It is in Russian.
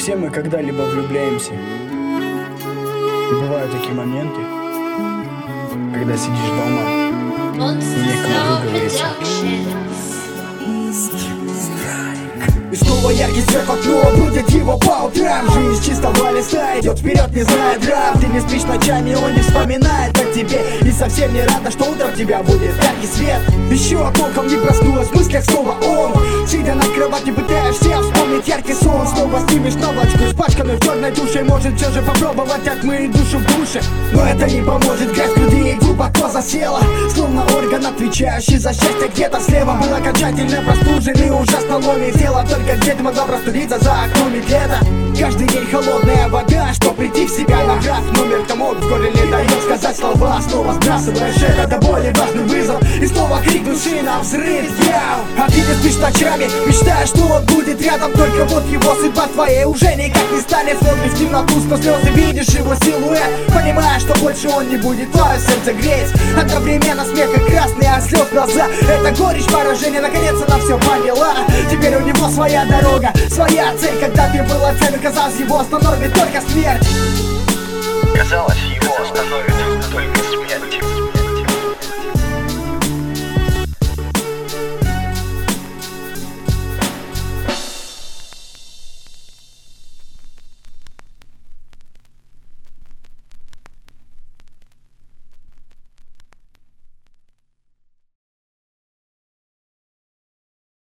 Все мы когда-либо влюбляемся. И бывают такие моменты, когда сидишь дома и некому выговориться. И снова яркий свет в окно будет его по утрам. Жизнь чистого листа идет вперед, не зная драм. Ты не спишь ночами, он не вспоминает о тебе. И совсем не рада, что утром тебя будет яркий свет. Еще толком не проснулась, в мыслях снова он. Сидя на кровати, пытаешься вспомнить яркий сон. Снова снимешь наволочку, испачканную в черной душе. Может все же попробовать отмыть душу в душе, но это не поможет, грязь в груди глубоко засела. Словно орган, отвечающий за счастье где-то слева. Был окончательно простужен и ужасно ломит тело. Только где ты могла простудиться за окном ведь лето. Каждый день холодная вода, что прийти в себя. Набрав номер, кому в горле не даешь сказать слова. Снова сбрасываешь это до боли важный вызов. И снова крик души на взрыв. А ты не спишь ночами, мечтаешь, что он будет рядом. Только вот его судьба твоей уже никак не станет. Смотришь в темноту, сквозь слезы видишь его силуэт. Понимаешь, что больше он не будет твое сердце греть. Одновременно смех и красные от слез глаза. Это горечь поражения, наконец она все поняла. Теперь у него своя дорога, своя цель. Когда ты была целью, казалось, его остановит только смерть. Казалось, его